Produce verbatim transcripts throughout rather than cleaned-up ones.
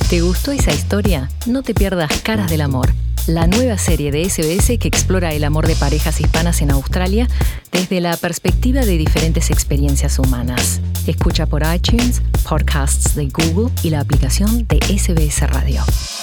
¿Te gustó esa historia? No te pierdas Caras del Amor, la nueva serie de S B S que explora el amor de parejas hispanas en Australia desde la perspectiva de diferentes experiencias humanas. Escucha por iTunes, podcasts de Google y la aplicación de S B S Radio.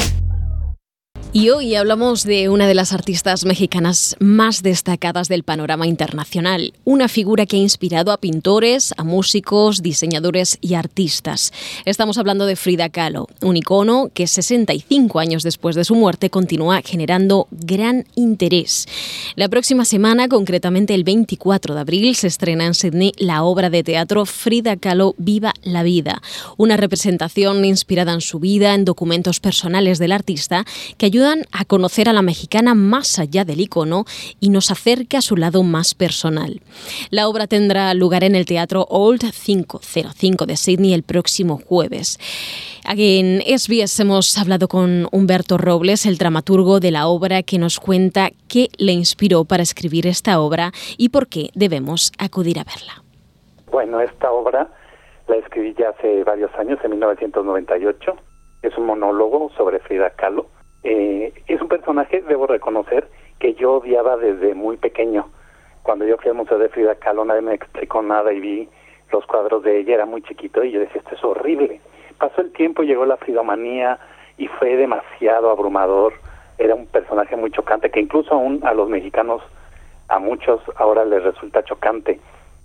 Y hoy hablamos de una de las artistas mexicanas más destacadas del panorama internacional, una figura que ha inspirado a pintores, a músicos, diseñadores y artistas. Estamos hablando de Frida Kahlo, un icono que sesenta y cinco años después de su muerte continúa generando gran interés. La próxima semana, concretamente el veinticuatro de abril, se estrena en Sydney la obra de teatro Frida Kahlo, Viva la Vida, una representación inspirada en su vida, en documentos personales del artista que ayuda a conocer a la mexicana más allá del icono y nos acerca a su lado más personal. La obra tendrá lugar en el Teatro Old quinientos cinco de Sydney el próximo jueves. Aquí en S B S hemos hablado con Humberto Robles, el dramaturgo de la obra, que nos cuenta qué le inspiró para escribir esta obra y por qué debemos acudir a verla. Bueno, esta obra la escribí ya hace varios años, en mil novecientos noventa y ocho. Es un monólogo sobre Frida Kahlo. Eh, es un personaje, debo reconocer, que yo odiaba desde muy pequeño. Cuando yo fui al Museo de Frida Kahlo, nadie me explicó nada y vi los cuadros de ella, era muy chiquito y yo decía, esto es horrible. Pasó el tiempo, llegó la fridomanía y fue demasiado abrumador. Era un personaje muy chocante, que incluso aún a los mexicanos, a muchos, ahora les resulta chocante.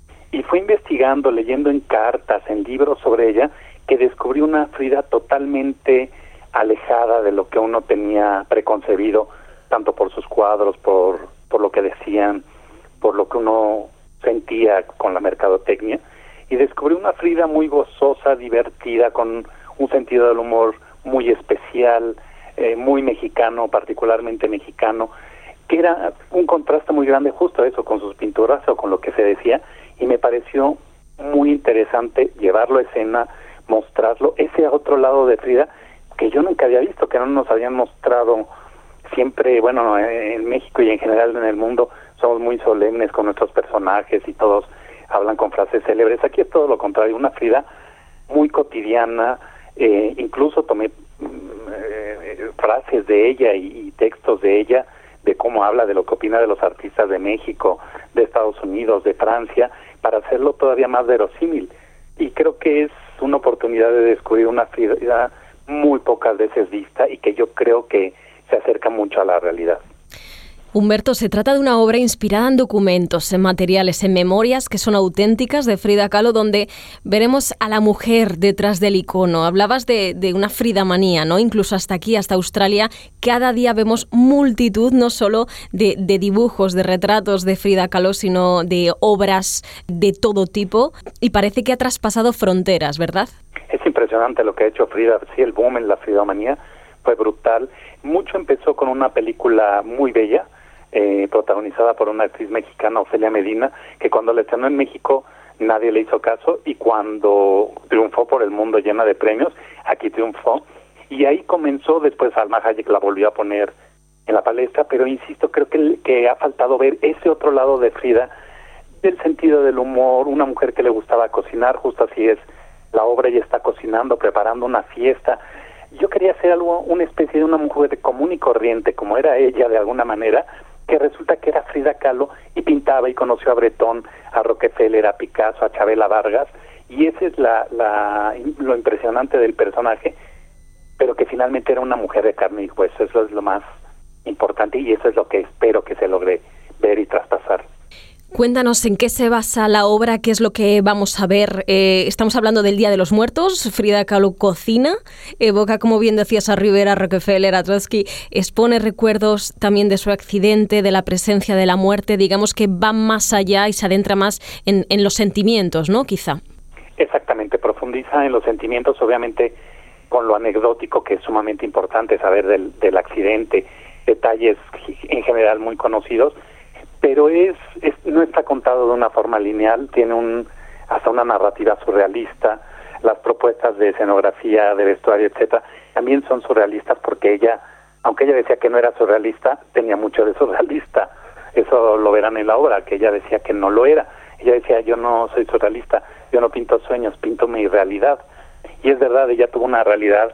Y fue investigando, leyendo en cartas, en libros sobre ella, que descubrí una Frida totalmente alejada de lo que uno tenía preconcebido, tanto por sus cuadros, por, por lo que decían, por lo que uno sentía con la mercadotecnia, y descubrí una Frida muy gozosa, divertida, con un sentido del humor muy especial, eh, muy mexicano, particularmente mexicano, que era un contraste muy grande justo eso, con sus pinturas o con lo que se decía, y me pareció muy interesante llevarlo a escena, mostrarlo, ese otro lado de Frida, que yo nunca había visto, que no nos habían mostrado siempre. Bueno, en México y en general en el mundo somos muy solemnes con nuestros personajes y todos hablan con frases célebres. Aquí es todo lo contrario, una Frida muy cotidiana, eh, incluso tomé eh, frases de ella y, y textos de ella, de cómo habla, de lo que opina de los artistas de México, de Estados Unidos, de Francia, para hacerlo todavía más verosímil. Y creo que es una oportunidad de descubrir una Frida muy pocas veces vista y que yo creo que se acerca mucho a la realidad. Humberto, se trata de una obra inspirada en documentos, en materiales, en memorias que son auténticas de Frida Kahlo, donde veremos a la mujer detrás del icono. Hablabas de, de una fridamanía, ¿no? Incluso hasta aquí, hasta Australia, cada día vemos multitud, no solo de, de dibujos, de retratos de Frida Kahlo, sino de obras de todo tipo, y parece que ha traspasado fronteras, ¿verdad? Es impresionante lo que ha hecho Frida. Sí, el boom en la fridomanía fue brutal. Mucho empezó con una película muy bella, eh, protagonizada por una actriz mexicana, Ofelia Medina, que cuando la estrenó en México nadie le hizo caso, y cuando triunfó por el mundo llena de premios, aquí triunfó. Y ahí comenzó, después Salma Hayek la volvió a poner en la palestra, pero insisto, creo que, que ha faltado ver ese otro lado de Frida, del sentido del humor, una mujer que le gustaba cocinar, justo así es la obra. Ella está cocinando, preparando una fiesta. Yo quería hacer algo, una especie de una mujer común y corriente, como era ella de alguna manera, que resulta que era Frida Kahlo y pintaba y conoció a Bretón, a Rockefeller, a Picasso, a Chabela Vargas, y ese es la, la lo impresionante del personaje, pero que finalmente era una mujer de carne y hueso. Eso es lo más importante y eso es lo que espero que se logre ver y traspasar. Cuéntanos en qué se basa la obra, qué es lo que vamos a ver. Eh, estamos hablando del Día de los Muertos. Frida Kahlo cocina, evoca, como bien decías, a Rivera, a Rockefeller, a Trotsky, expone recuerdos también de su accidente, de la presencia de la muerte. Digamos que va más allá y se adentra más en, en los sentimientos, ¿no? Quizá. Exactamente, profundiza en los sentimientos, obviamente con lo anecdótico, que es sumamente importante saber del, del accidente, detalles en general muy conocidos, pero es, es no está contado de una forma lineal, tiene un hasta una narrativa surrealista. Las propuestas de escenografía, de vestuario, etcétera, también son surrealistas, porque ella, aunque ella decía que no era surrealista, tenía mucho de surrealista. Eso lo verán en la obra, que ella decía que no lo era. Ella decía, yo no soy surrealista, yo no pinto sueños, pinto mi realidad. Y es verdad, ella tuvo una realidad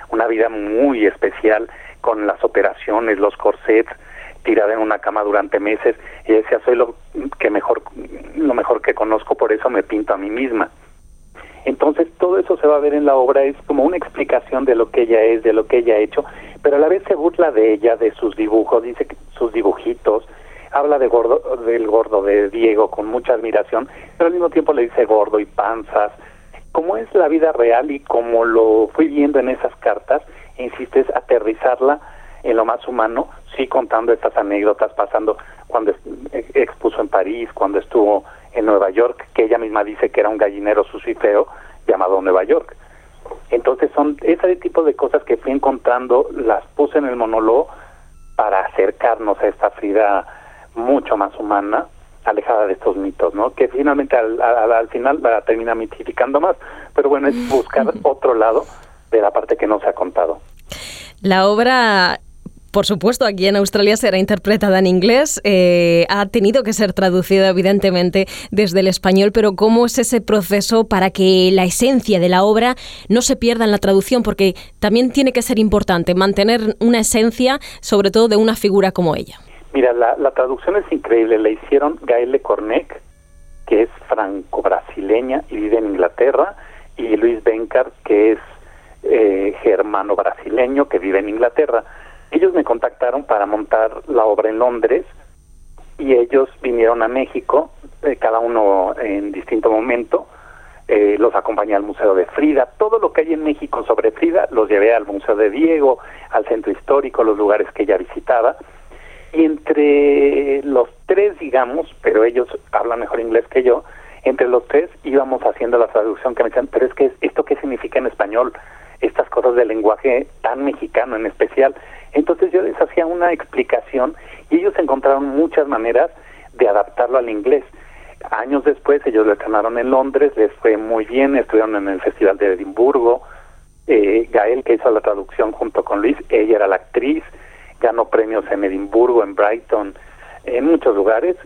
una vida muy especial con las operaciones, los corsets, tirada en una cama durante meses. Y ella decía, soy lo que mejor, lo mejor que conozco, por eso me pinto a mí misma. Entonces todo eso se va a ver en la obra, es como una explicación de lo que ella es, de lo que ella ha hecho, pero a la vez se burla de ella, de sus dibujos, dice que sus dibujitos, habla de gordo, del gordo de Diego con mucha admiración, pero al mismo tiempo le dice gordo y panzas. Como es la vida real y como lo fui viendo en esas cartas, insiste, es aterrizarla en lo más humano, sí contando estas anécdotas, pasando cuando expuso en París, cuando estuvo en Nueva York, que ella misma dice que era un gallinero sucio y feo llamado Nueva York. Entonces son ese tipo de cosas que fui encontrando, las puse en el monólogo para acercarnos a esta Frida mucho más humana, alejada de estos mitos, ¿no? Que finalmente al, al, al final la termina mitificando más, pero bueno, es buscar otro lado de la parte que no se ha contado. La obra, por supuesto, aquí en Australia será interpretada en inglés, eh, ha tenido que ser traducida evidentemente desde el español, pero ¿cómo es ese proceso para que la esencia de la obra no se pierda en la traducción? Porque también tiene que ser importante mantener una esencia, sobre todo de una figura como ella. Mira, la, la traducción es increíble, la hicieron Gael de Cornec, que es franco-brasileña y vive en Inglaterra, y Luis Bencar, que es eh, germano-brasileño que vive en Inglaterra. Ellos me contactaron para montar la obra en Londres y ellos vinieron a México, eh, cada uno en distinto momento. Eh, los acompañé al Museo de Frida, todo lo que hay en México sobre Frida los llevé al Museo de Diego, al Centro Histórico, los lugares que ella visitaba. Y entre los tres, digamos, pero ellos hablan mejor inglés que yo, entre los tres íbamos haciendo la traducción, que me decían, pero es que ¿esto qué significa en español? Estas cosas del lenguaje tan mexicano en especial. Entonces yo les hacía una explicación y ellos encontraron muchas maneras de adaptarlo al inglés. Años después ellos lo estrenaron en Londres, les fue muy bien, estuvieron en el Festival de Edimburgo. Eh, Gael, que hizo la traducción junto con Luis, ella era la actriz, ganó premios en Edimburgo, en Brighton, en muchos lugares,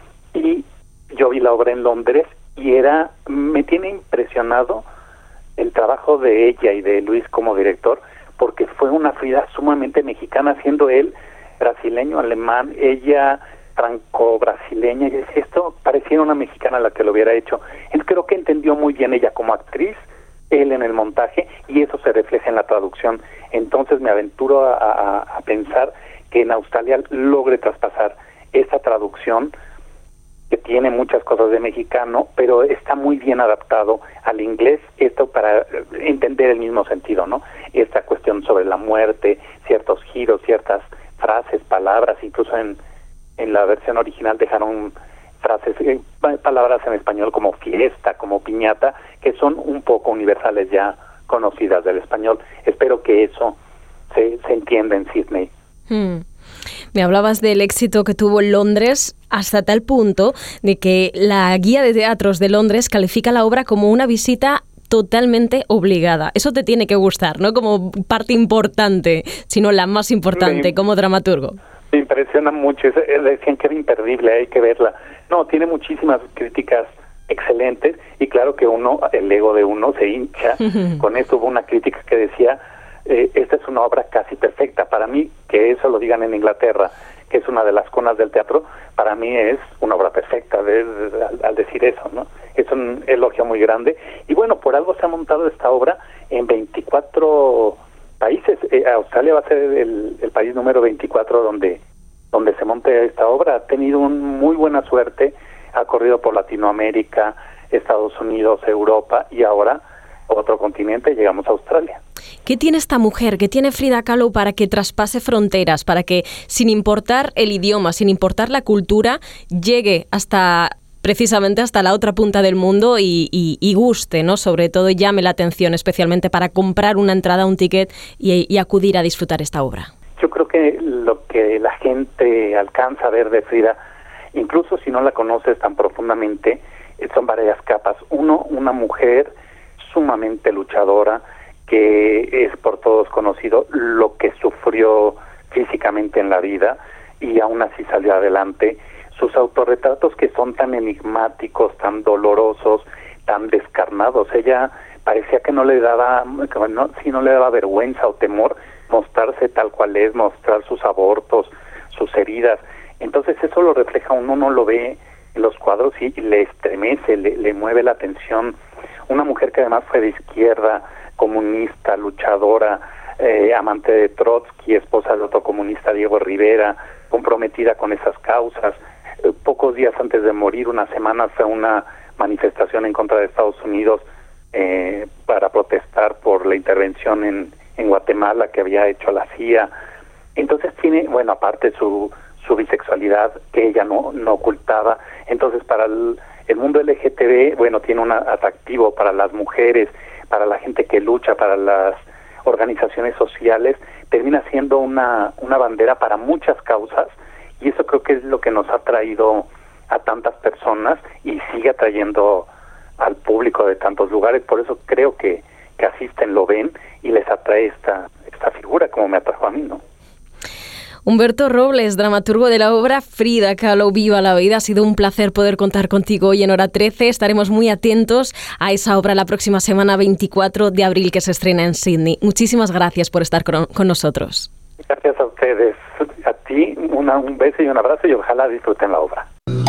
y yo vi la obra en Londres y era, me tiene impresionado el trabajo de ella y de Luis como director, porque fue una Frida sumamente mexicana, siendo él brasileño, alemán, ella franco-brasileña, y esto parecía una mexicana la que lo hubiera hecho. Entonces creo que entendió muy bien ella como actriz, él en el montaje, y eso se refleja en la traducción. Entonces me aventuro a, a, a pensar que en Australia logre traspasar esta traducción que tiene muchas cosas de mexicano, pero está muy bien adaptado al inglés, esto para entender el mismo sentido, ¿no? Esta cuestión sobre la muerte, ciertos giros, ciertas frases, palabras, incluso en, en la versión original dejaron frases, eh, palabras en español como fiesta, como piñata, que son un poco universales ya conocidas del español. Espero que eso se, se entienda en Sydney. Hmm. Me hablabas del éxito que tuvo en Londres hasta tal punto de que la guía de teatros de Londres califica la obra como una visita totalmente obligada. Eso te tiene que gustar, ¿no? Como parte importante, sino la más importante me, como dramaturgo. Me impresiona mucho. Decían que era imperdible, hay que verla. No, tiene muchísimas críticas excelentes y claro que uno, el ego de uno se hincha. Con esto hubo una crítica que decía, eh, esta es una obra casi perfecta. Para mí, que eso lo digan en Inglaterra, que es una de las cunas del teatro, para mí es una obra perfecta de, de, al, al decir eso, ¿no? Es un elogio muy grande. Y bueno, por algo se ha montado esta obra en veinticuatro países. Eh, Australia va a ser el, el país número veinticuatro donde donde se monte esta obra. Ha tenido un, muy buena suerte, ha corrido por Latinoamérica, Estados Unidos, Europa y ahora otro continente, llegamos a Australia. ¿Qué tiene esta mujer, qué tiene Frida Kahlo para que traspase fronteras, para que sin importar el idioma, sin importar la cultura, llegue hasta precisamente hasta la otra punta del mundo y, y, y guste, ¿no? Sobre todo llame la atención, especialmente para comprar una entrada, un ticket y, y acudir a disfrutar esta obra? Yo creo que lo que la gente alcanza a ver de Frida, incluso si no la conoces tan profundamente, son varias capas. Uno, una mujer sumamente luchadora, que es por todos conocido lo que sufrió físicamente en la vida y aún así salió adelante. Sus autorretratos que son tan enigmáticos, tan dolorosos, tan descarnados. Ella parecía que no le daba, que no, sí, no le daba vergüenza o temor mostrarse tal cual es, mostrar sus abortos, sus heridas. Entonces eso lo refleja uno, uno lo ve en los cuadros y le estremece, le, le mueve la atención. Una mujer que además fue de izquierda, comunista, luchadora, eh, amante de Trotsky, esposa del otro comunista Diego Rivera, comprometida con esas causas. Eh, pocos días antes de morir, unas semanas, fue una manifestación en contra de Estados Unidos eh, para protestar por la intervención en, en Guatemala que había hecho la C I A. Entonces tiene, bueno, aparte su su bisexualidad que ella no, no ocultaba. Entonces para el, el mundo L G T B, bueno, tiene un atractivo para las mujeres, para la gente que lucha, para las organizaciones sociales, termina siendo una, una bandera para muchas causas, y eso creo que es lo que nos ha traído a tantas personas y sigue atrayendo al público de tantos lugares. Por eso creo que, que asisten, lo ven y les atrae esta, esta figura, como me atrajo a mí, ¿no? Humberto Robles, dramaturgo de la obra Frida Kahlo, Viva la Vida. Ha sido un placer poder contar contigo hoy en Hora trece. Estaremos muy atentos a esa obra la próxima semana, veinticuatro de abril, que se estrena en Sydney. Muchísimas gracias por estar con, con nosotros. Gracias a ustedes. A ti una, un beso y un abrazo, y ojalá disfruten la obra.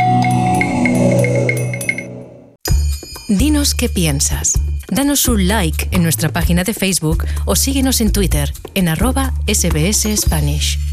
Dinos qué piensas. Danos un like en nuestra página de Facebook o síguenos en Twitter en arroba S B S Spanish.